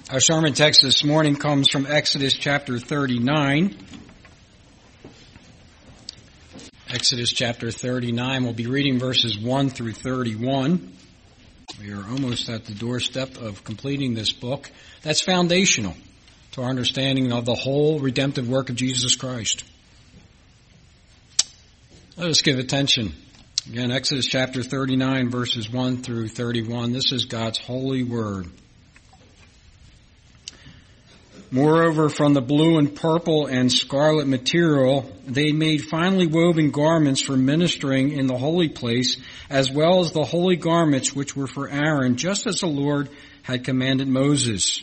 Our sermon text this morning comes from Exodus chapter 39. Exodus chapter 39. We'll be reading verses 1 through 31. We are almost at the doorstep of completing this book. That's foundational to our understanding of the whole redemptive work of Jesus Christ. Let us give attention. Again, Exodus chapter 39, verses 1 through 31. This is God's holy word. Moreover, from the blue and purple and scarlet material, they made finely woven garments for ministering in the holy place, as well as the holy garments which were for Aaron, just as the Lord had commanded Moses.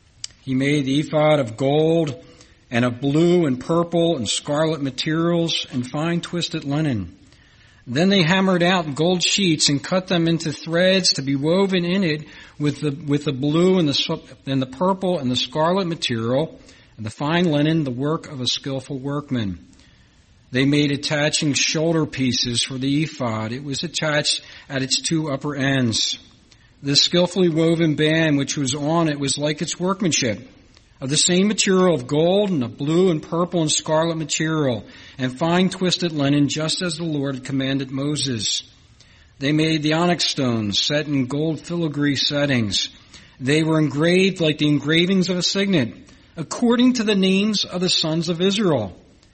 He made the ephod of gold and of blue and purple and scarlet materials and fine twisted linen. Then they hammered out gold sheets and cut them into threads to be woven in it with the blue and the purple and the scarlet material and the fine linen, the work of a skillful workman. They made attaching shoulder pieces for the ephod. It was attached at its two upper ends. The skillfully woven band which was on it was like its workmanship, of the same material of gold and of blue and purple and scarlet material, and fine twisted linen, just as the Lord had commanded Moses. They made the onyx stones set in gold filigree settings. They were engraved like the engravings of a signet, according to the names of the sons of Israel.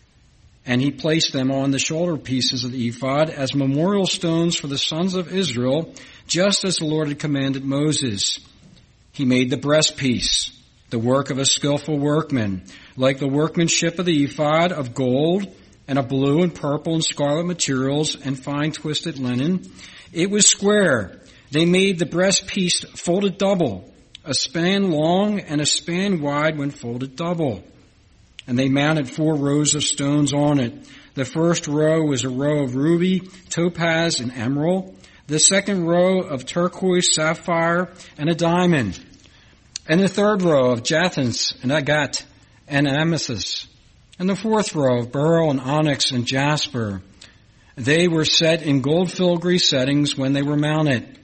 And he placed them on the shoulder pieces of the ephod as memorial stones for the sons of Israel, just as the Lord had commanded Moses. He made the breastpiece, the work of a skillful workman, like the workmanship of the ephod, of gold and of blue and purple and scarlet materials and fine twisted linen. It was square. They made the breastpiece folded double, a span long and a span wide when folded double. And they mounted 4 rows of stones on it. The first row was a row of ruby, topaz, and emerald. The second row of turquoise, sapphire, and a diamond. And the third row of jacinth and agate and amethyst. And the fourth row of beryl and onyx and jasper. They were set in gold filigree settings when they were mounted.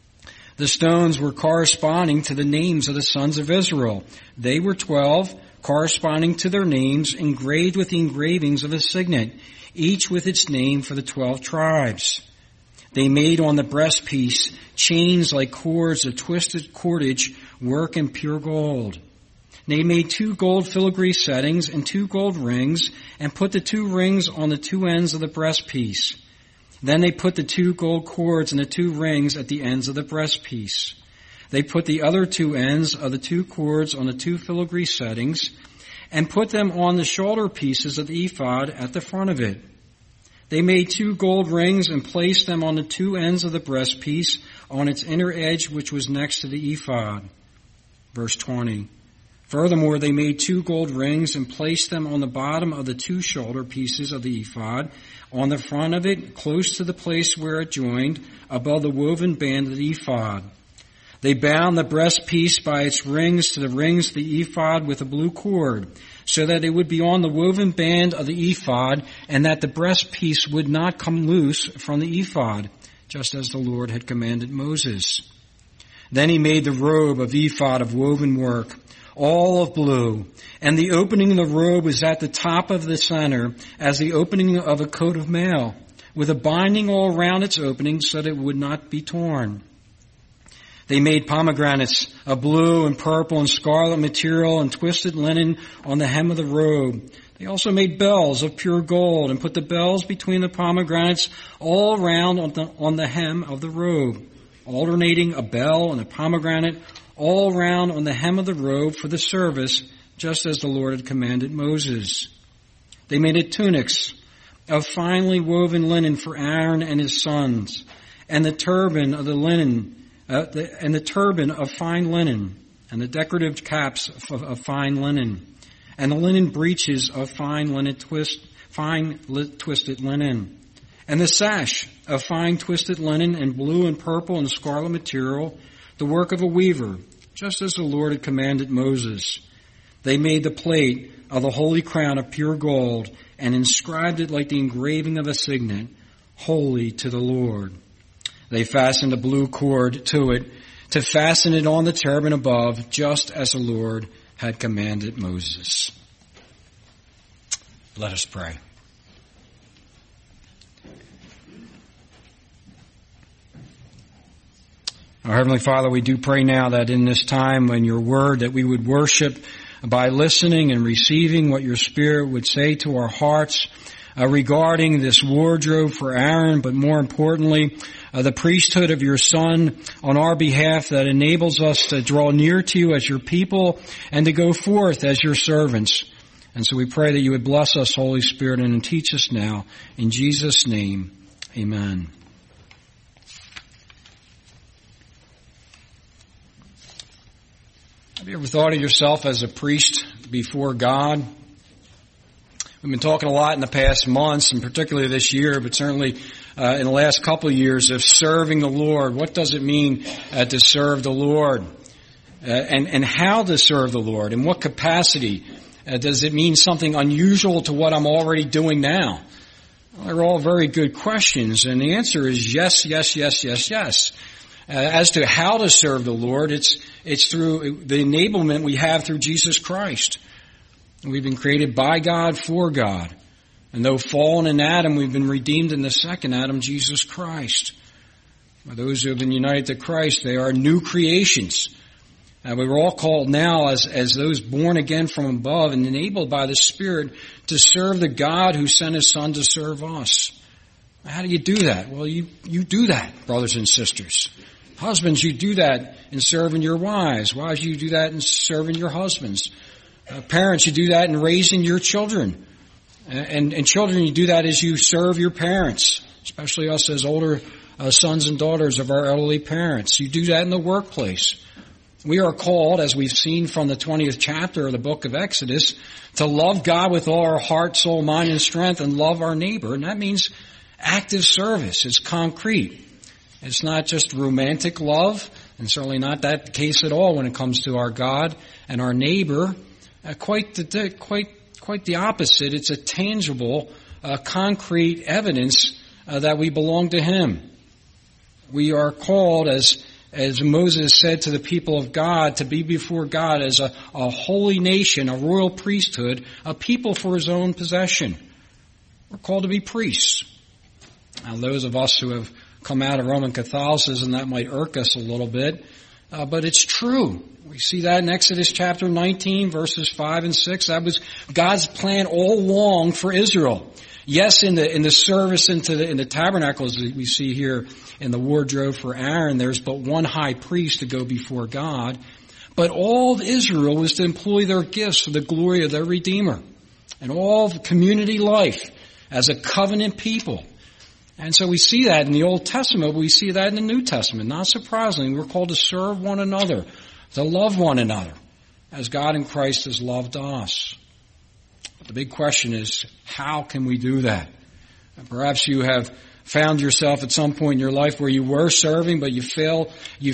The stones were corresponding to the names of the sons of Israel. They were 12, corresponding to their names, engraved with the engravings of a signet, each with its name for the 12 tribes. They made on the breastpiece chains like cords of twisted cordage, work in pure gold. They made 2 gold filigree settings and 2 gold rings, and put the 2 rings on the 2 ends of the breastpiece. Then they put the 2 gold cords and the 2 rings at the ends of the breastpiece. They put the other 2 ends of the 2 cords on the 2 filigree settings, and put them on the shoulder pieces of the ephod at the front of it. They made 2 gold rings and placed them on the 2 ends of the breastpiece on its inner edge, which was next to the ephod. Verse 20. Furthermore, they made 2 gold rings and placed them on the bottom of the 2 shoulder pieces of the ephod, on the front of it, close to the place where it joined, above the woven band of the ephod. They bound the breastpiece by its rings to the rings of the ephod with a blue cord, so that it would be on the woven band of the ephod, and that the breastpiece would not come loose from the ephod, just as the Lord had commanded Moses. Then he made the robe of ephod of woven work, all of blue, and the opening of the robe was at the top of the center, as the opening of a coat of mail, with a binding all around its opening so that it would not be torn. They made pomegranates of blue and purple and scarlet material and twisted linen on the hem of the robe. They also made bells of pure gold and put the bells between the pomegranates all around on the hem of the robe, alternating a bell and a pomegranate all round on the hem of the robe for the service, just as the Lord had commanded Moses. They made tunics of finely woven linen for Aaron and his sons, and the turban of the linen, and the turban of fine linen, and the decorative caps of fine linen, and the linen breeches of fine twisted linen, and the sash of fine twisted linen and blue and purple and scarlet material, the work of a weaver, just as the Lord had commanded Moses. They made the plate of the holy crown of pure gold and inscribed it like the engraving of a signet, holy to the Lord. They fastened a blue cord to it to fasten it on the cherubim above, just as the Lord had commanded Moses. Let us pray. Our Heavenly Father, we do pray now that in this time when your word, that we would worship by listening and receiving what your Spirit would say to our hearts regarding this wardrobe for Aaron, but more importantly, the priesthood of your Son on our behalf that enables us to draw near to you as your people and to go forth as your servants. And so we pray that you would bless us, Holy Spirit, and teach us now. In Jesus' name, amen. Have you ever thought of yourself as a priest before God? We've been talking a lot in the past months, and particularly this year, but certainly in the last couple of years, of serving the Lord. What does it mean to serve the Lord? And how to serve the Lord? In what capacity? Does it mean something unusual to what I'm already doing now? Well, they're all very good questions, and the answer is yes, yes, yes, yes, yes. As to how to serve the Lord, it's through the enablement we have through Jesus Christ. We've been created by God for God. And though fallen in Adam, we've been redeemed in the second Adam, Jesus Christ. For those who have been united to Christ, they are new creations. We were all called now as those born again from above and enabled by the Spirit to serve the God who sent His Son to serve us. How do you do that? Well, you do that, brothers and sisters. Husbands, you do that in serving your wives. Wives, you do that in serving your husbands. Parents, you do that in raising your children. And children, you do that as you serve your parents, especially us as older sons and daughters of our elderly parents. You do that in the workplace. We are called, as we've seen from the 20th chapter of the book of Exodus, to love God with all our heart, soul, mind, and strength, and love our neighbor. And that means active service. It's concrete. It's not just romantic love, and certainly not that the case at all when it comes to our God and our neighbor. Quite the opposite. It's a tangible, concrete evidence that we belong to Him. We are called, as Moses said to the people of God, to be before God as a holy nation, a royal priesthood, a people for His own possession. We're called to be priests. Now, those of us who have come out of Roman Catholicism, that might irk us a little bit, but it's true. We see that in Exodus chapter 19, verses 5 and 6. That was God's plan all along for Israel. Yes, in the service in the tabernacles that we see here in the wardrobe for Aaron, there's but one high priest to go before God. But all of Israel was to employ their gifts for the glory of their Redeemer. And all of community life as a covenant people. And so we see that in the Old Testament, but we see that in the New Testament. Not surprisingly, we're called to serve one another, to love one another, as God in Christ has loved us. But the big question is, how can we do that? And perhaps you have found yourself at some point in your life where you were serving, but you fell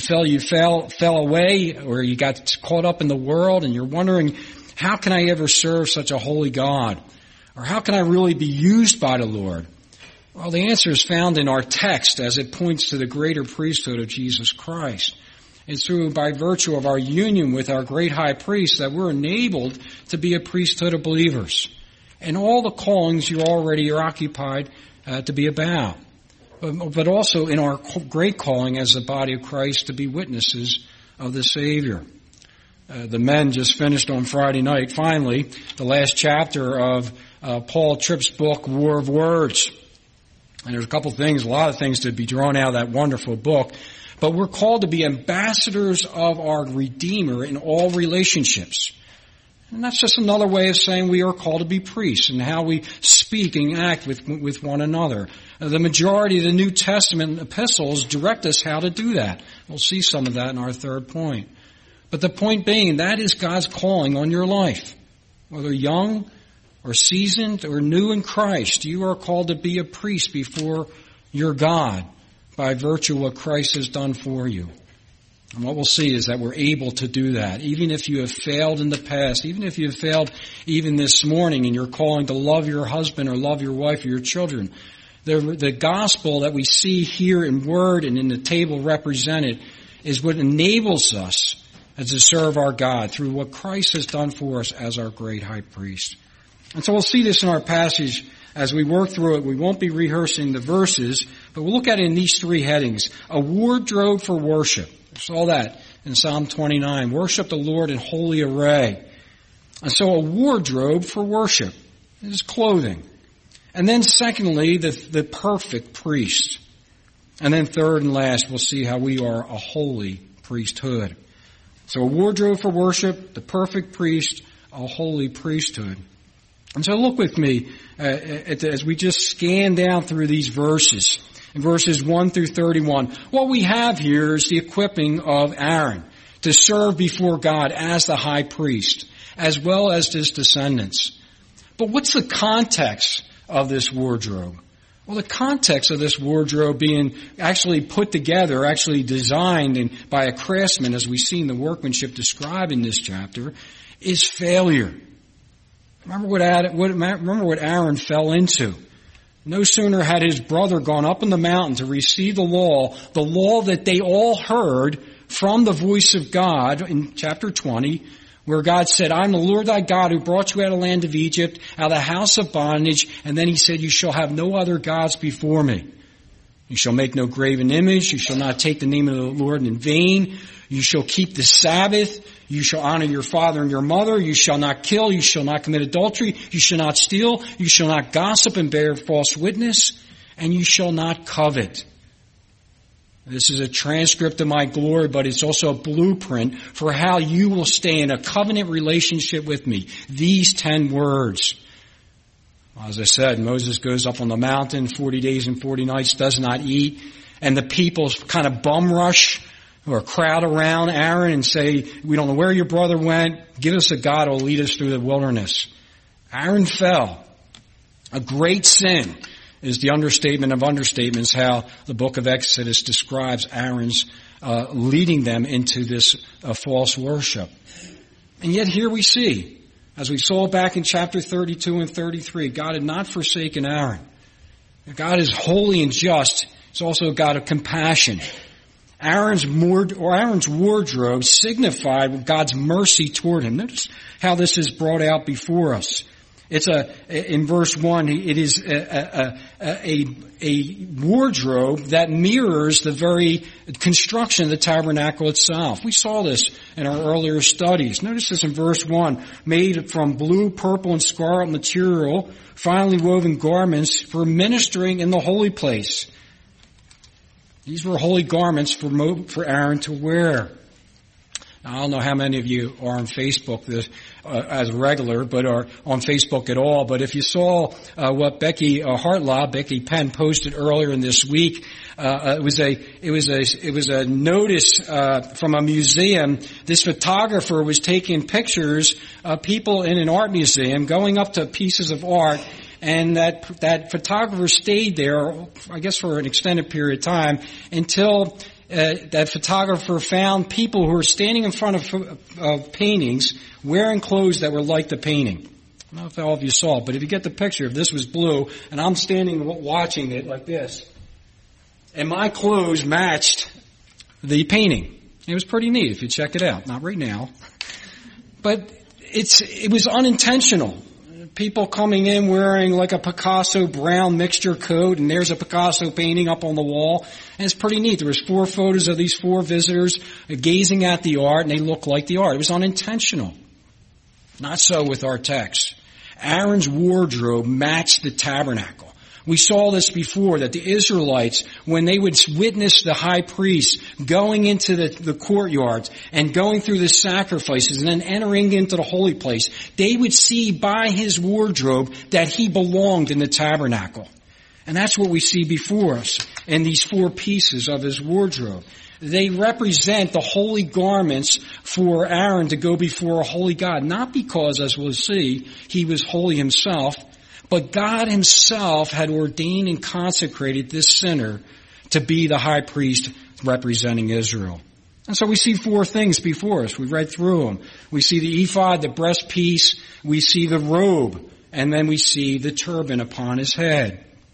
away, or you got caught up in the world, and you're wondering, how can I ever serve such a holy God? Or how can I really be used by the Lord? Well, the answer is found in our text as it points to the greater priesthood of Jesus Christ. It's by virtue of our union with our great high priest that we're enabled to be a priesthood of believers. And all the callings you already are occupied to be about. But also in our great calling as the body of Christ to be witnesses of the Savior. The men just finished on Friday night, finally, the last chapter of Paul Tripp's book, War of Words. And there's a lot of things to be drawn out of that wonderful book. But we're called to be ambassadors of our Redeemer in all relationships. And that's just another way of saying we are called to be priests and how we speak and act with one another. The majority of the New Testament epistles direct us how to do that. We'll see some of that in our third point. But the point being, that is God's calling on your life. Whether young or seasoned or new in Christ, you are called to be a priest before your God by virtue of what Christ has done for you. And what we'll see is that we're able to do that. Even if you have failed in the past, even if you have failed even this morning and you're calling to love your husband or love your wife or your children, the gospel that we see here in word and in the table represented is what enables us to serve our God through what Christ has done for us as our great high priest. And so we'll see this in our passage as we work through it. We won't be rehearsing the verses, but we'll look at it in these three headings. A wardrobe for worship. We saw that in Psalm 29. Worship the Lord in holy array. And so a wardrobe for worship is clothing. And then secondly, the perfect priest. And then third and last, we'll see how we are a holy priesthood. So a wardrobe for worship, the perfect priest, a holy priesthood. And so look with me as we just scan down through these verses, in verses 1 through 31. What we have here is the equipping of Aaron to serve before God as the high priest, as well as his descendants. But what's the context of this wardrobe? Well, the context of this wardrobe being actually put together, actually designed by a craftsman, as we see in the workmanship described in this chapter, is failure. Remember what Aaron fell into. No sooner had his brother gone up in the mountain to receive the law that they all heard from the voice of God in chapter 20, where God said, I'm the Lord thy God who brought you out of the land of Egypt, out of the house of bondage. And then he said, you shall have no other gods before me. You shall make no graven image. You shall not take the name of the Lord in vain. You shall keep the Sabbath. You shall honor your father and your mother. You shall not kill. You shall not commit adultery. You shall not steal. You shall not gossip and bear false witness. And you shall not covet. This is a transcript of my glory, but it's also a blueprint for how you will stay in a covenant relationship with me. These 10 words. As I said, Moses goes up on the mountain, 40 days and 40 nights, does not eat. And the people kind of bum rush or crowd around Aaron and say, we don't know where your brother went. Give us a God who will lead us through the wilderness. Aaron fell. A great sin is the understatement of understatements how the book of Exodus describes Aaron's leading them into this false worship. And yet here we see, as we saw back in chapter 32 and 33, God had not forsaken Aaron. God is holy and just. He's also a God of compassion. Aaron's wardrobe signified God's mercy toward him. Notice how this is brought out before us. In verse 1, it is a wardrobe that mirrors the very construction of the tabernacle itself. We saw this in our earlier studies. Notice this in verse 1, made from blue, purple, and scarlet material, finely woven garments for ministering in the holy place. These were holy garments for Aaron to wear. Now, I don't know how many of you are on Facebook as regular, but are on Facebook at all. But if you saw what Becky Penn posted earlier in this week, it was a notice from a museum. This photographer was taking pictures of people in an art museum going up to pieces of art. And that photographer stayed there, I guess for an extended period of time, until that photographer found people who were standing in front of paintings wearing clothes that were like the painting. I don't know if all of you saw it, but if you get the picture, if this was blue, and I'm standing watching it like this, and my clothes matched the painting. It was pretty neat if you check it out. Not right now. But it was unintentional. People coming in wearing like a Picasso brown mixture coat, and there's a Picasso painting up on the wall. And it's pretty neat. There was 4 photos of these 4 visitors gazing at the art, and they look like the art. It was unintentional. Not so with our text. Aaron's wardrobe matched the tabernacle. We saw this before, that the Israelites, when they would witness the high priest going into the courtyards and going through the sacrifices and then entering into the holy place, they would see by his wardrobe that he belonged in the tabernacle. And that's what we see before us in these 4 pieces of his wardrobe. They represent the holy garments for Aaron to go before a holy God, not because, as we'll see, he was holy himself, but God himself had ordained and consecrated this sinner to be the high priest representing Israel. And so we see 4 things before us. We read through them. We see the ephod, the breastpiece, we see the robe, and then we see the turban upon his head.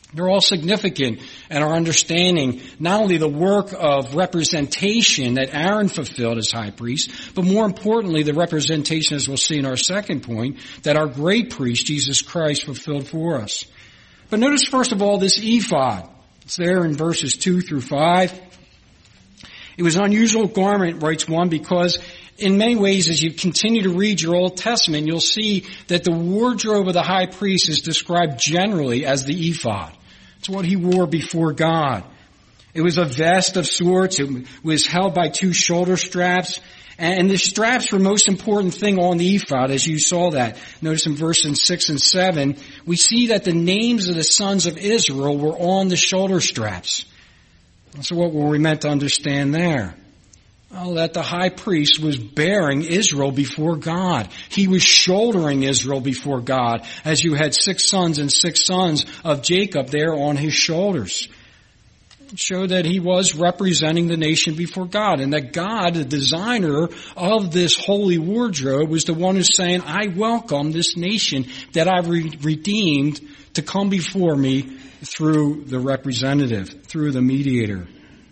They're all significant in our understanding not only the work of representation that Aaron fulfilled as high priest, but more importantly, the representation, as we'll see in our second point, that our great priest, Jesus Christ, fulfilled for us. But notice first of all this ephod. It's there in verses 2 through 5. It was an unusual garment, writes one, because in many ways, as you continue to read your Old Testament, you'll see that the wardrobe of the high priest is described generally as the ephod. It's what he wore before God. It was a vest of sorts. It was held by 2 shoulder straps. And the straps were the most important thing on the ephod, as you saw that. Notice in verses 6 and 7, we see that the names of the sons of Israel were on the shoulder straps. So what were we meant to understand there? Well, that the high priest was bearing Israel before God. He was shouldering Israel before God, as you had 6 sons and 6 sons of Jacob there on his shoulders. It showed that he was representing the nation before God, and that God, the designer of this holy wardrobe, was the one who's saying, I welcome this nation that I've redeemed to come before me through the representative, through the mediator.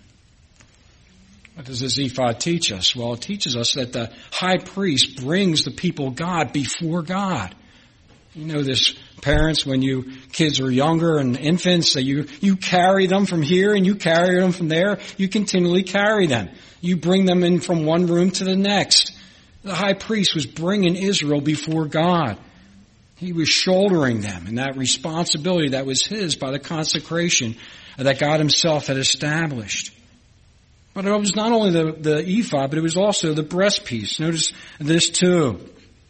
What does this ephod teach us? Well, it teaches us that the high priest brings the people of God before God. You know this, parents, when you kids are younger and infants, that you carry them from here and you carry them from there. You continually carry them. You bring them in from one room to the next. The high priest was bringing Israel before God. He was shouldering them, and that responsibility that was his by the consecration that God himself had established. But it was not only the ephod, but it was also the breastpiece. Notice this too.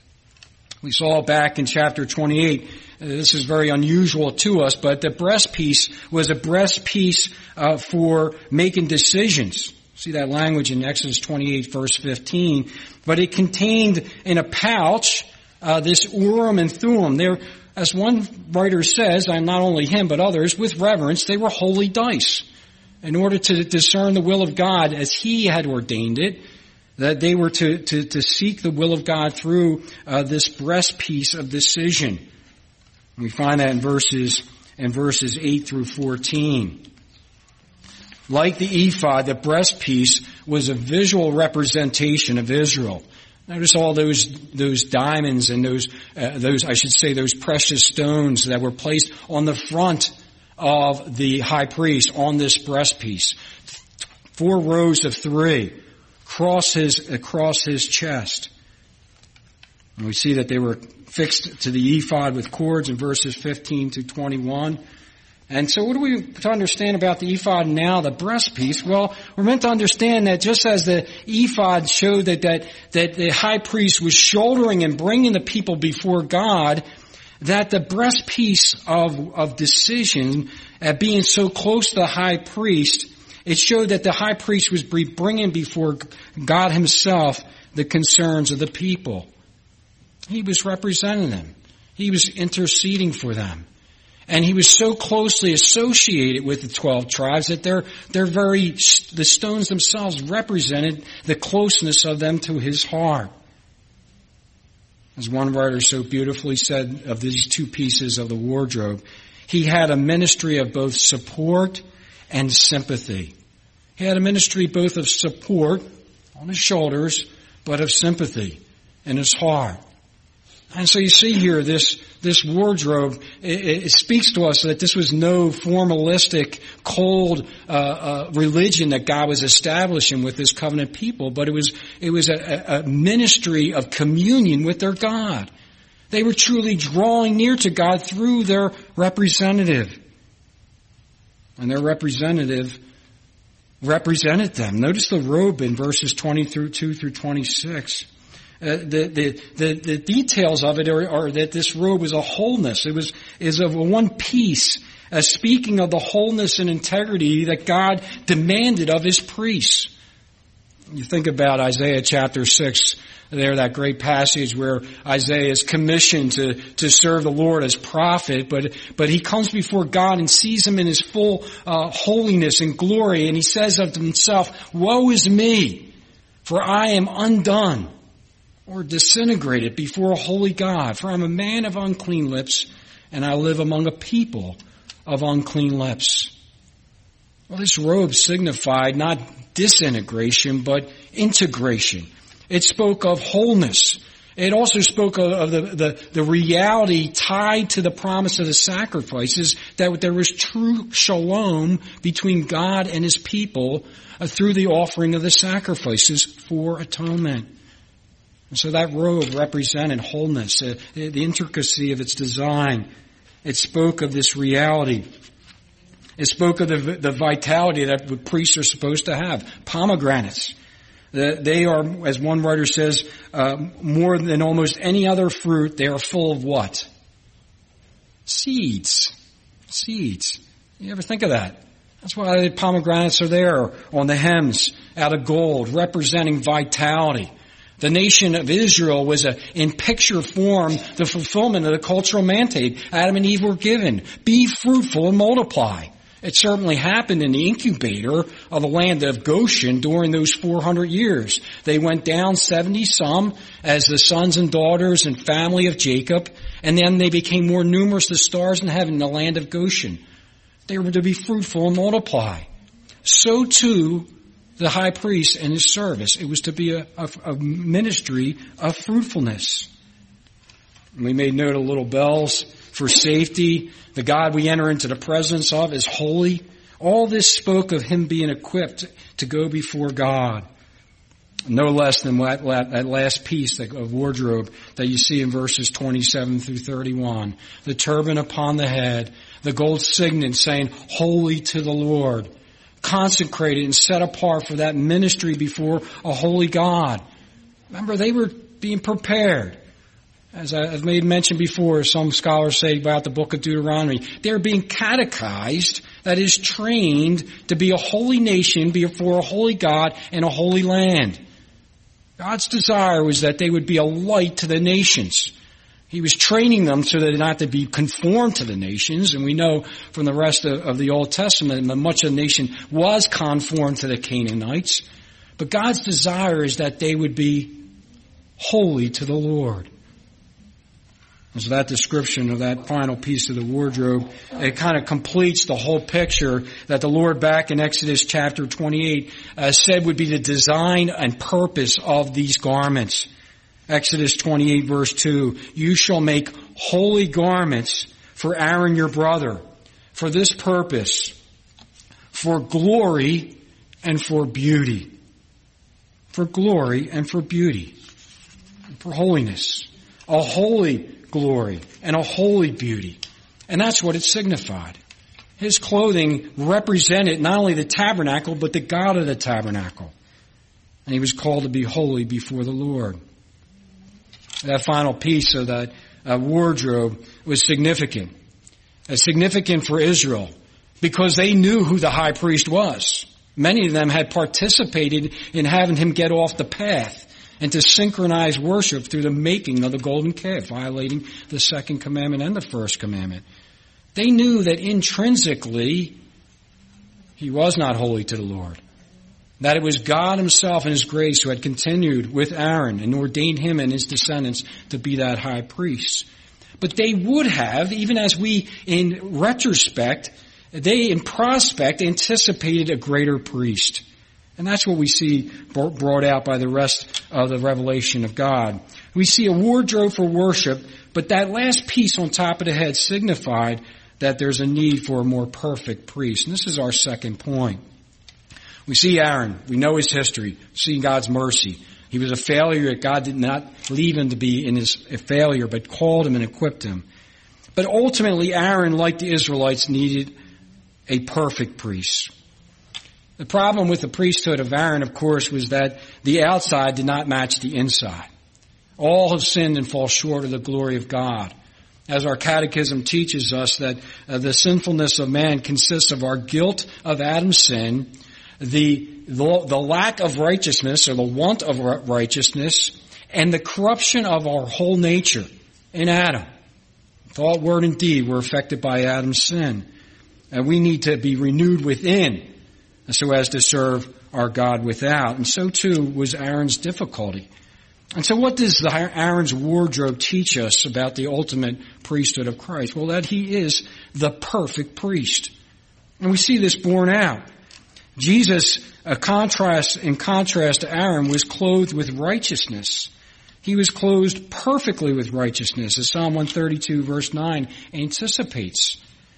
We saw back in chapter 28, this is very unusual to us, but the breastpiece was a breastpiece for making decisions. See that language in Exodus 28 verse 15. But it contained in a pouch this Urim and Thummim. There, as one writer says, and not only him but others, with reverence, they were holy dice. In order to discern the will of God as he had ordained it, that they were to seek the will of God through this breastpiece of decision. We find that in verses 8 through 14. Like the ephod, the breastpiece was a visual representation of Israel. Notice all those diamonds and those precious stones that were placed on the front of the high priest on this breastpiece. 4 rows of 3 across his chest. And we see that they were fixed to the ephod with cords in verses 15 to 21. And so what do we to understand about the ephod now, the breastpiece? Well, we're meant to understand that just as the ephod showed that the high priest was shouldering and bringing the people before God, that the breastpiece of decision, being so close to the high priest, it showed that the high priest was bringing before God himself the concerns of the people. He was representing them. He was interceding for them. And he was so closely associated with the 12 tribes that the stones themselves represented the closeness of them to his heart. As one writer so beautifully said of these 2 pieces of the wardrobe, he had a ministry of both support and sympathy. He had a ministry both of support on his shoulders, but of sympathy in his heart. And so you see here this wardrobe, it speaks to us that this was no formalistic, cold religion that God was establishing with his covenant people, but it was a ministry of communion with their God. They were truly drawing near to God through their representative. And their representative represented them. Notice the robe in verses 22 through 26. The details of it are that this robe was a wholeness. It is of one piece, speaking of the wholeness and integrity that God demanded of his priests. You think about Isaiah chapter 6, there, that great passage where Isaiah is commissioned to serve the Lord as prophet, but he comes before God and sees him in his full holiness and glory, and he says of himself, "Woe is me, for I am undone or disintegrated before a holy God, for I'm a man of unclean lips, and I live among a people of unclean lips. Well, this robe signified not disintegration, but integration. It spoke of wholeness. It also spoke of the reality tied to the promise of the sacrifices, that there was true shalom between God and His people through the offering of the sacrifices for atonement. And so that robe represented wholeness, the intricacy of its design. It spoke of this reality. It spoke of the vitality that the priests are supposed to have. Pomegranates. They are, as one writer says, more than almost any other fruit, they are full of what? Seeds. Seeds. You ever think of that? That's why the pomegranates are there on the hems out of gold, representing vitality. The nation of Israel was in picture form the fulfillment of the cultural mandate Adam and Eve were given. Be fruitful and multiply. It certainly happened in the incubator of the land of Goshen during those 400 years. They went down 70 some as the sons and daughters and family of Jacob, and then they became more numerous as stars in heaven in the land of Goshen. They were to be fruitful and multiply. So too, the high priest and his service. It was to be a ministry of fruitfulness. And we made note of little bells for safety. The God we enter into the presence of is holy. All this spoke of Him being equipped to go before God. No less than that last piece of wardrobe that you see in verses 27 through 31. The turban upon the head, the gold signet saying, "Holy to the Lord." Consecrated and set apart for that ministry before a holy God. Remember, they were being prepared. As I've made mention before, some scholars say about the book of Deuteronomy, they're being catechized, that is trained to be a holy nation before a holy God and a holy land. God's desire was that they would be a light to the nations. He was training them so that not to be conformed to the nations. And we know from the rest of the Old Testament that much of the nation was conformed to the Canaanites. But God's desire is that they would be holy to the Lord. And so that description of that final piece of the wardrobe, it kind of completes the whole picture that the Lord back in Exodus chapter 28 said would be the design and purpose of these garments. Exodus 28 verse 2, "You shall make holy garments for Aaron your brother, for this purpose, for glory and for beauty." For glory and for beauty. For holiness. A holy glory and a holy beauty. And that's what it signified. His clothing represented not only the tabernacle, but the God of the tabernacle. And he was called to be holy before the Lord. That final piece of that wardrobe was significant. Significant for Israel because they knew who the high priest was. Many of them had participated in having him get off the path and to synchronize worship through the making of the golden calf, violating the second commandment and the first commandment. They knew that intrinsically he was not holy to the Lord. That it was God Himself in His grace who had continued with Aaron and ordained him and his descendants to be that high priest. But they would have, even as we in retrospect, they in prospect anticipated a greater priest. And that's what we see brought out by the rest of the revelation of God. We see a wardrobe for worship, but that last piece on top of the head signified that there's a need for a more perfect priest. And this is our second point. We see Aaron. We know his history. We see God's mercy. He was a failure. God did not leave him to be in his failure, but called him and equipped him. But ultimately, Aaron, like the Israelites, needed a perfect priest. The problem with the priesthood of Aaron, of course, was that the outside did not match the inside. All have sinned and fall short of the glory of God. As our catechism teaches us that the sinfulness of man consists of our guilt of Adam's sin, the lack of righteousness or the want of righteousness, and the corruption of our whole nature in Adam. Thought, word, and deed were affected by Adam's sin. And we need to be renewed within so as to serve our God without. And so too was Aaron's difficulty. And so what does Aaron's wardrobe teach us about the ultimate priesthood of Christ? Well, that he is the perfect priest. And we see this borne out. Jesus, in contrast to Aaron, was clothed with righteousness. He was clothed perfectly with righteousness, as Psalm 132 verse 9 anticipates.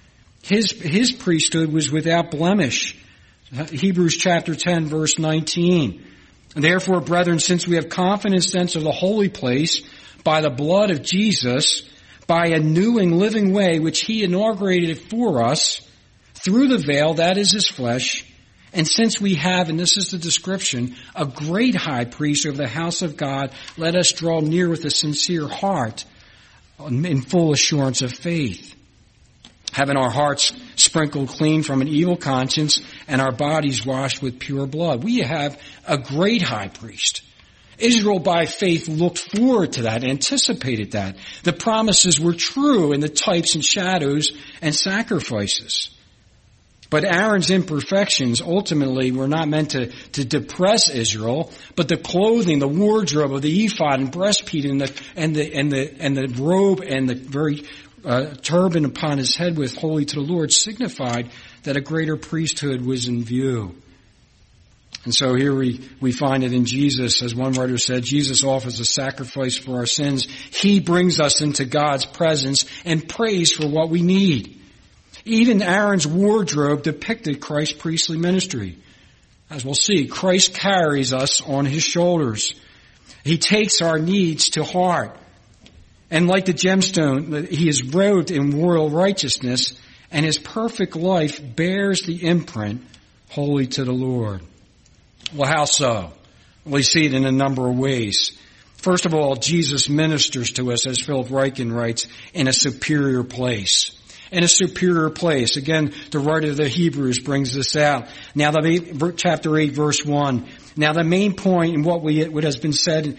His priesthood was without blemish. Hebrews chapter 10 verse 19. Therefore, brethren, since we have confidence to enter the holy place by the blood of Jesus, by a new and living way which he inaugurated for us through the veil, that is his flesh, and since we have, and this is the description, a great high priest over the house of God, let us draw near with a sincere heart in full assurance of faith, having our hearts sprinkled clean from an evil conscience and our bodies washed with pure blood. We have a great high priest. Israel by faith looked forward to that, anticipated that. The promises were true in the types and shadows and sacrifices. But Aaron's imperfections ultimately were not meant to depress Israel, but the clothing, the wardrobe of the ephod and breastplate and the robe and the very turban upon his head with holy to the Lord signified that a greater priesthood was in view. And so here we find it in Jesus, as one writer said, Jesus offers a sacrifice for our sins. He brings us into God's presence and prays for what we need. Even Aaron's wardrobe depicted Christ's priestly ministry. As we'll see, Christ carries us on his shoulders. He takes our needs to heart. And like the gemstone, he is robed in royal righteousness, and his perfect life bears the imprint, holy to the Lord. Well, how so? We see it in a number of ways. First of all, Jesus ministers to us, as Philip Ryken writes, in a superior place. In a superior place. Again, the writer of the Hebrews brings this out. Now, chapter 8, verse 1. Now, the main point in what has been said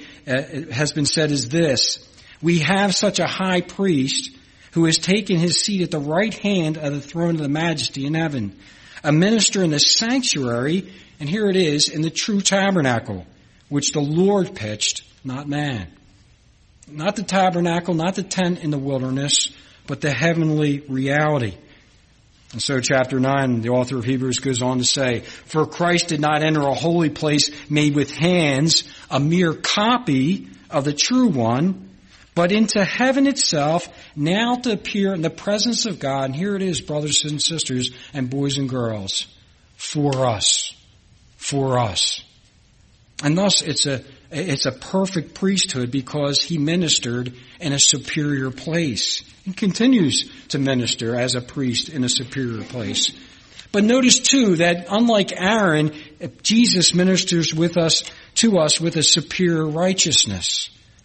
is this. We have such a high priest who has taken his seat at the right hand of the throne of the majesty in heaven, a minister in the sanctuary, and here it is, in the true tabernacle, which the Lord pitched, not man. Not the tabernacle, not the tent in the wilderness, but the heavenly reality. And so chapter 9, the author of Hebrews goes on to say, for Christ did not enter a holy place made with hands, a mere copy of the true one, but into heaven itself, now to appear in the presence of God. And here it is, brothers and sisters and boys and girls, for us. For us. And thus it's a perfect priesthood because he ministered in a superior place. He continues to minister as a priest in a superior place. But notice too that unlike Aaron, Jesus ministers to us with a superior righteousness.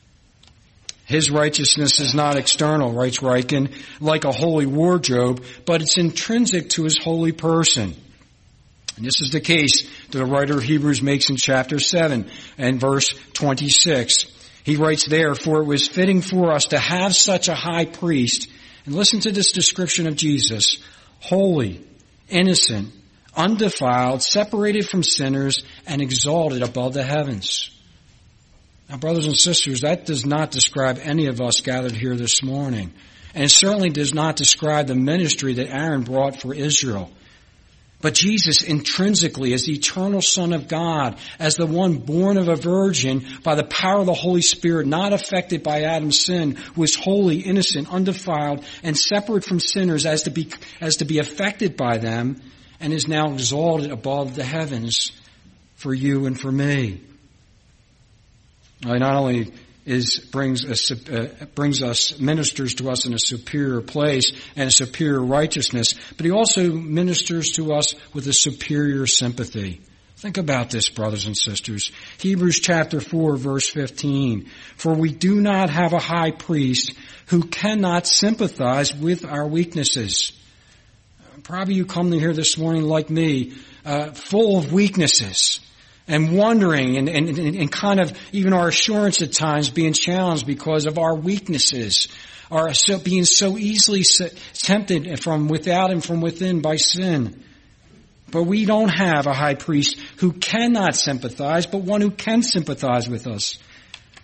His righteousness is not external, writes Ryken, like a holy wardrobe, but it's intrinsic to his holy person. And this is the case that the writer of Hebrews makes in chapter 7 and verse 26. He writes there, for it was fitting for us to have such a high priest, and listen to this description of Jesus, holy, innocent, undefiled, separated from sinners, and exalted above the heavens. Now, brothers and sisters, that does not describe any of us gathered here this morning. And it certainly does not describe the ministry that Aaron brought for Israel. But Jesus intrinsically, as the eternal Son of God, as the one born of a virgin by the power of the Holy Spirit, not affected by Adam's sin, was holy, innocent, undefiled, and separate from sinners as to be affected by them, and is now exalted above the heavens for you and for me. Not only ministers to us in a superior place and a superior righteousness, but he also ministers to us with a superior sympathy. Think about this, brothers and sisters. Hebrews chapter 4, verse 15. For we do not have a high priest who cannot sympathize with our weaknesses. Probably you come to here this morning like me, full of weaknesses. And wondering and kind of even our assurance at times being challenged because of our weaknesses, being so easily tempted from without and from within by sin. But we don't have a high priest who cannot sympathize, but one who can sympathize with us.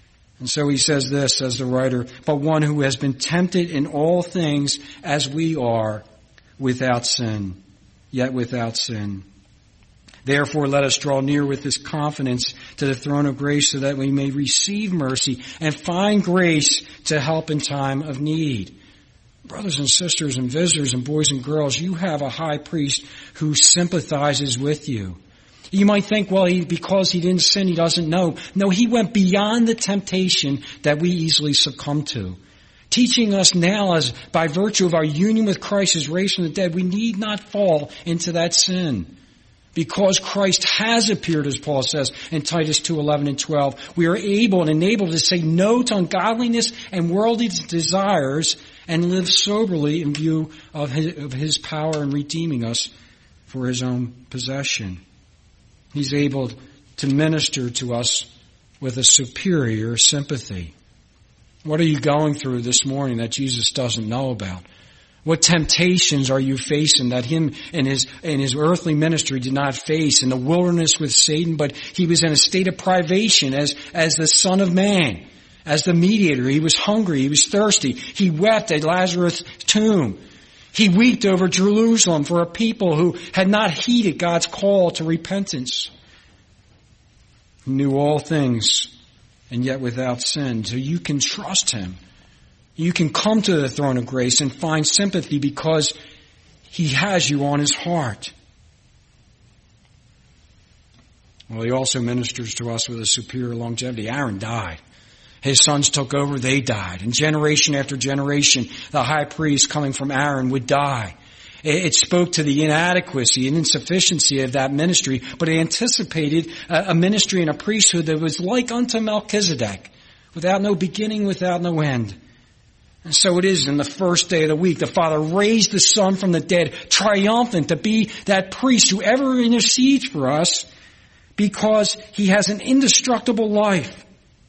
And so he says this, as the writer, but one who has been tempted in all things as we are, without sin, yet without sin. Therefore, let us draw near with this confidence to the throne of grace so that we may receive mercy and find grace to help in time of need. Brothers and sisters and visitors and boys and girls, you have a high priest who sympathizes with you. You might think, well, because he didn't sin, he doesn't know. No, he went beyond the temptation that we easily succumb to. Teaching us now, as by virtue of our union with Christ, his raised from the dead, we need not fall into that sin. Because Christ has appeared, as Paul says in Titus 2:11 and 12, we are able and enabled to say no to ungodliness and worldly desires and live soberly in view of his power in redeeming us for his own possession. He's able to minister to us with a superior sympathy. What are you going through this morning that Jesus doesn't know about? What temptations are you facing that him in his earthly ministry did not face in the wilderness with Satan, but he was in a state of privation as the Son of Man, as the mediator. He was hungry, he was thirsty. He wept at Lazarus' tomb. He wept over Jerusalem for a people who had not heeded God's call to repentance. He knew all things and yet without sin. So you can trust him. You can come to the throne of grace and find sympathy because he has you on his heart. Well, he also ministers to us with a superior longevity. Aaron died. His sons took over, they died. And generation after generation, the high priest coming from Aaron would die. It spoke to the inadequacy and insufficiency of that ministry, but it anticipated a ministry and a priesthood that was like unto Melchizedek, without no beginning, without no end. And so it is in the first day of the week. The Father raised the Son from the dead, triumphant to be that priest who ever intercedes for us because he has an indestructible life.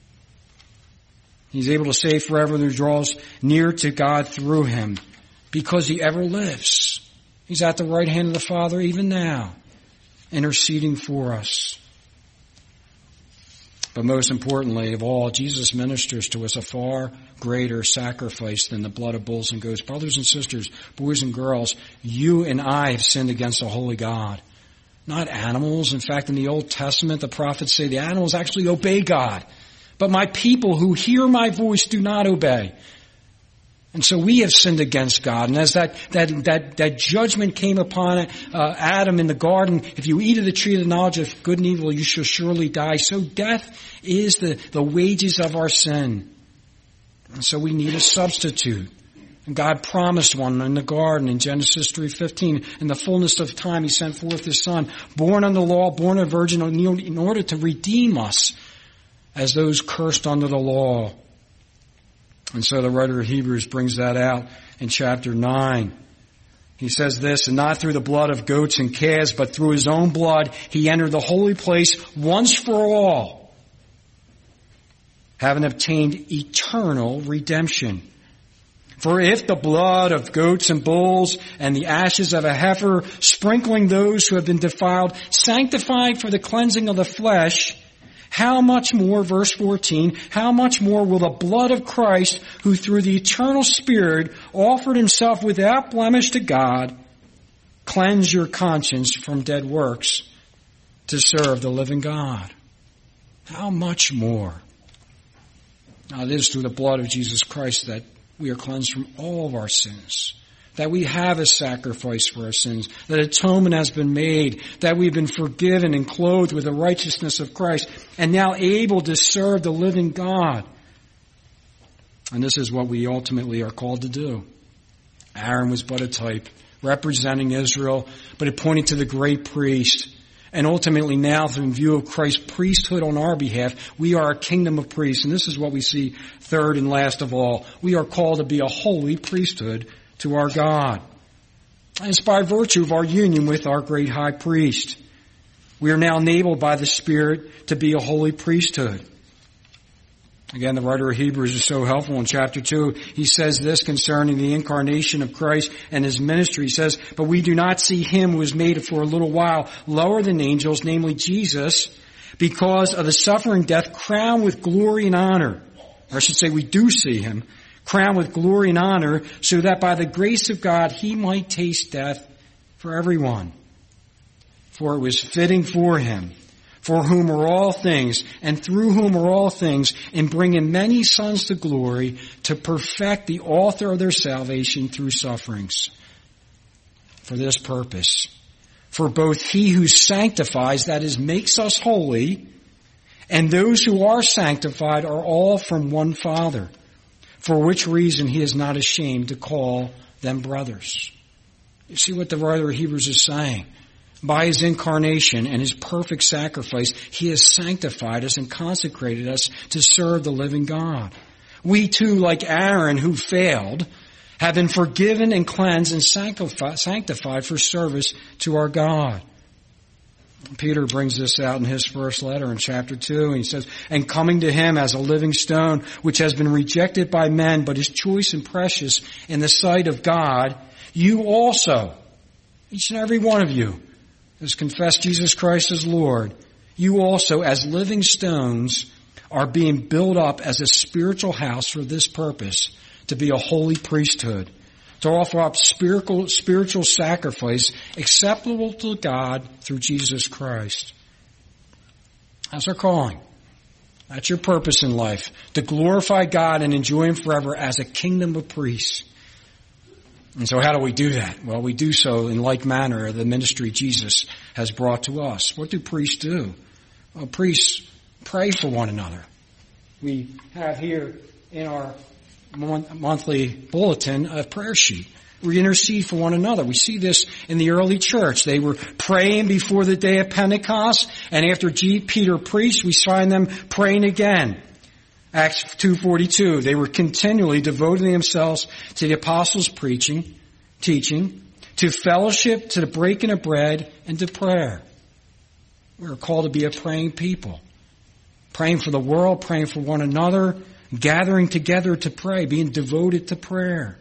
He's able to save forever who draws near to God through him because he ever lives. He's at the right hand of the Father even now, interceding for us. But most importantly of all, Jesus ministers to us a far greater sacrifice than the blood of bulls and goats. Brothers and sisters, boys and girls, you and I have sinned against a holy God. Not animals. In fact, in the Old Testament, the prophets say the animals actually obey God. But my people who hear my voice do not obey. And so we have sinned against God. And as that judgment came upon Adam in the garden, if you eat of the tree of the knowledge of good and evil, you shall surely die. So death is the wages of our sin. And so we need a substitute. And God promised one in the garden in Genesis 3:15. In the fullness of time, he sent forth his Son, born under the law, born of a virgin, in order to redeem us as those cursed under the law. And so the writer of Hebrews brings that out in chapter 9. He says this, and not through the blood of goats and calves, but through his own blood, he entered the holy place once for all, having obtained eternal redemption. For if the blood of goats and bulls and the ashes of a heifer, sprinkling those who have been defiled, sanctified for the cleansing of the flesh, how much more, verse 14, how much more will the blood of Christ, who through the eternal Spirit offered himself without blemish to God, cleanse your conscience from dead works to serve the living God? How much more? Now it is through the blood of Jesus Christ that we are cleansed from all of our sins, that we have a sacrifice for our sins, that atonement has been made, that we've been forgiven and clothed with the righteousness of Christ, and now able to serve the living God. And this is what we ultimately are called to do. Aaron was but a type, representing Israel, but it pointed to the great priest. And ultimately now, in view of Christ's priesthood on our behalf, we are a kingdom of priests. And this is what we see third and last of all. We are called to be a holy priesthood to our God. And it's by virtue of our union with our great high priest. We are now enabled by the Spirit to be a holy priesthood. Again, the writer of Hebrews is so helpful in chapter 2. He says this concerning the incarnation of Christ and his ministry. He says, but we do not see him who was made for a little while lower than angels, namely Jesus, because of the suffering death, crowned with glory and honor, or I should say we do see him, crowned with glory and honor, so that by the grace of God he might taste death for everyone. For it was fitting for him, for whom are all things, and through whom are all things, in bringing many sons to glory, to perfect the author of their salvation through sufferings. For this purpose, for both he who sanctifies, that is, makes us holy, and those who are sanctified are all from one Father, for which reason he is not ashamed to call them brothers. You see what the writer of Hebrews is saying? By his incarnation and his perfect sacrifice, he has sanctified us and consecrated us to serve the living God. We too, like Aaron who failed, have been forgiven and cleansed and sanctified for service to our God. Peter brings this out in his first letter in chapter 2. And he says, and coming to him as a living stone, which has been rejected by men, but is choice and precious in the sight of God, you also, each and every one of you, has confessed Jesus Christ as Lord. You also, as living stones, are being built up as a spiritual house for this purpose, to be a holy priesthood, to offer up spiritual sacrifice acceptable to God through Jesus Christ. That's our calling. That's your purpose in life, to glorify God and enjoy Him forever as a kingdom of priests. And so how do we do that? Well, we do so in like manner the ministry Jesus has brought to us. What do priests do? Well, priests pray for one another. We have here in our monthly bulletin a prayer sheet. We intercede for one another. We see this in the early church. They were praying before the day of Pentecost, and after Peter preached, we find them praying again. Acts 2:42, they were continually devoting themselves to the apostles' preaching, teaching, to fellowship, to the breaking of bread, and to prayer. We're called to be a praying people. Praying for the world, praying for one another, gathering together to pray, being devoted to prayer.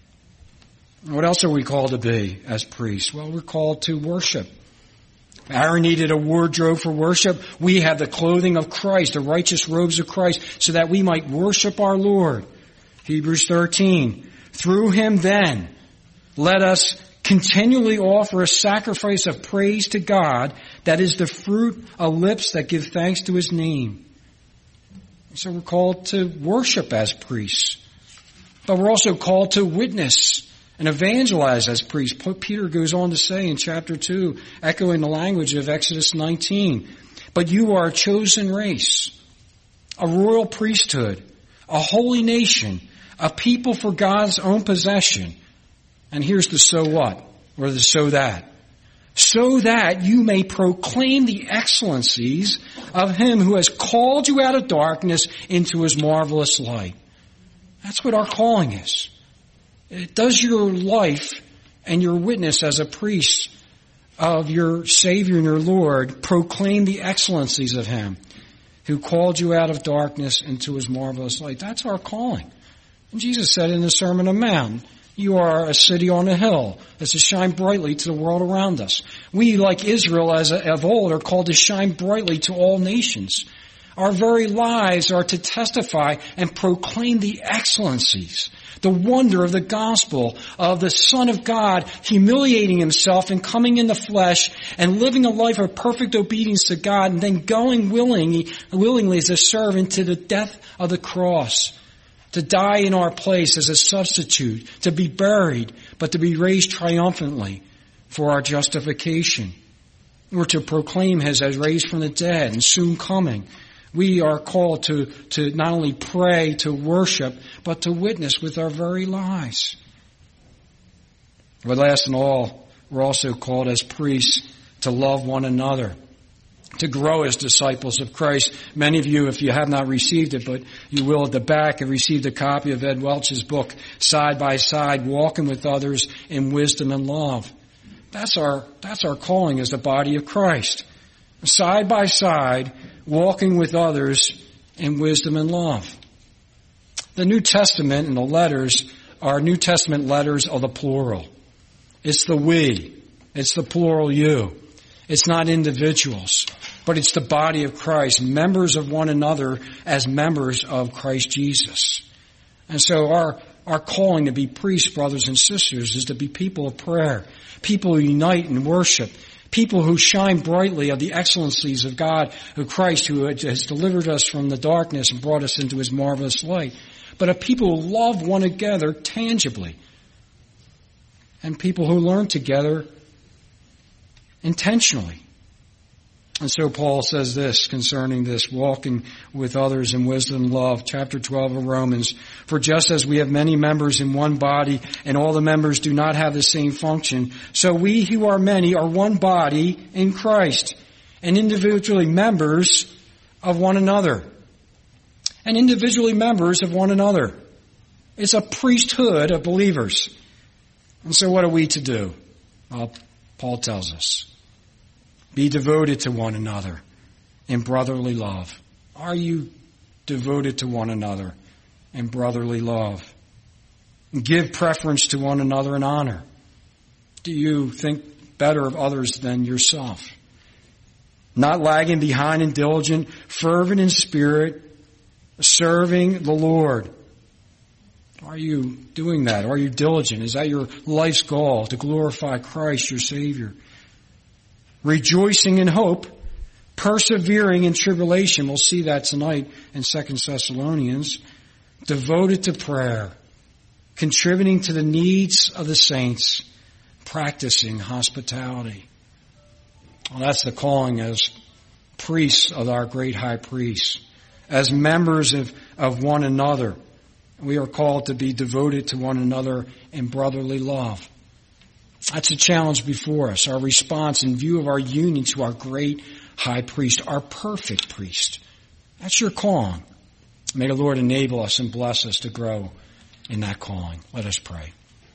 What else are we called to be as priests? Well, we're called to worship. Aaron needed a wardrobe for worship. We have the clothing of Christ, the righteous robes of Christ, so that we might worship our Lord. Hebrews 13. Through him then, let us continually offer a sacrifice of praise to God, that is the fruit of lips that give thanks to his name. So we're called to worship as priests. But we're also called to witness and evangelize as priests. Peter goes on to say in chapter 2, echoing the language of Exodus 19, but you are a chosen race, a royal priesthood, a holy nation, a people for God's own possession. And here's the so what, or the so that. So that you may proclaim the excellencies of him who has called you out of darkness into his marvelous light. That's what our calling is. Does your life and your witness as a priest of your Savior and your Lord proclaim the excellencies of him who called you out of darkness into his marvelous light? That's our calling. And Jesus said in the Sermon on the Mount, you are a city on a hill that's to shine brightly to the world around us. We, like Israel of old, are called to shine brightly to all nations. Our very lives are to testify and proclaim the excellencies, the wonder of the gospel of the Son of God humiliating himself and coming in the flesh and living a life of perfect obedience to God, and then going willingly as a servant to the death of the cross, to die in our place as a substitute, to be buried, but to be raised triumphantly for our justification. We're to proclaim his as raised from the dead and soon coming. We are called to not only pray, to worship, but to witness with our very lives. But last and all, we're also called as priests to love one another, to grow as disciples of Christ. Many of you, if you have not received it, but you will at the back, have received a copy of Ed Welch's book, Side by Side, Walking with Others in Wisdom and Love. That's our calling as the body of Christ. Side by side, walking with others in wisdom and love. The New Testament and the letters are New Testament letters of the plural. It's the we. It's the plural you. It's not individuals, but it's the body of Christ, members of one another as members of Christ Jesus. And so our calling to be priests, brothers and sisters, is to be people of prayer, people who unite in worship, people who shine brightly of the excellencies of God, of Christ, who has delivered us from the darkness and brought us into his marvelous light, but a people who love one another tangibly, and people who learn together intentionally. And so Paul says this concerning this, walking with others in wisdom and love, chapter 12 of Romans. For just as we have many members in one body, and all the members do not have the same function, so we who are many are one body in Christ, and individually members of one another. And individually members of one another. It's a priesthood of believers. And so what are we to do? Well, Paul tells us. Be devoted to one another in brotherly love. Are you devoted to one another in brotherly love? Give preference to one another in honor. Do you think better of others than yourself? Not lagging behind and diligent, fervent in spirit, serving the Lord. Are you doing that? Are you diligent? Is that your life's goal, to glorify Christ, your Savior? Rejoicing in hope, persevering in tribulation. We'll see that tonight in 2 Thessalonians. Devoted to prayer, contributing to the needs of the saints, practicing hospitality. Well, that's the calling as priests of our great high priest. As members of one another, we are called to be devoted to one another in brotherly love. That's a challenge before us, our response in view of our union to our great high priest, our perfect priest. That's your calling. May the Lord enable us and bless us to grow in that calling. Let us pray.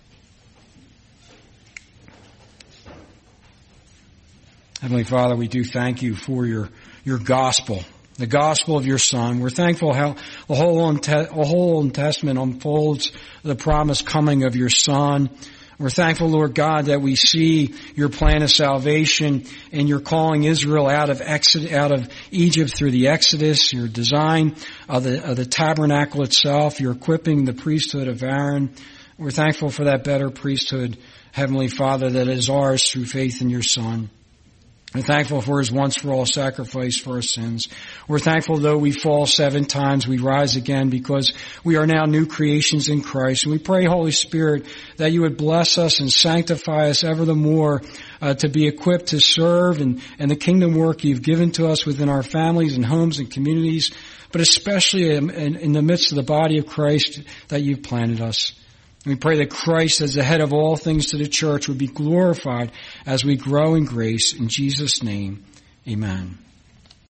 Heavenly Father, we do thank you for your gospel, the gospel of your Son. We're thankful how the whole Old Testament unfolds the promised coming of your Son. We're thankful, Lord God, that we see your plan of salvation and you're calling Israel out of Egypt through the Exodus, your design of the tabernacle itself, you're equipping the priesthood of Aaron. We're thankful for that better priesthood, Heavenly Father, that is ours through faith in your Son. We're thankful for his once-for-all sacrifice for our sins. We're thankful though we fall 7 times, we rise again because we are now new creations in Christ. And we pray, Holy Spirit, that you would bless us and sanctify us ever the more to be equipped to serve and the kingdom work you've given to us within our families and homes and communities, but especially in the midst of the body of Christ that you've planted us. We pray that Christ, as the head of all things to the church, would be glorified as we grow in grace. In Jesus' name, amen.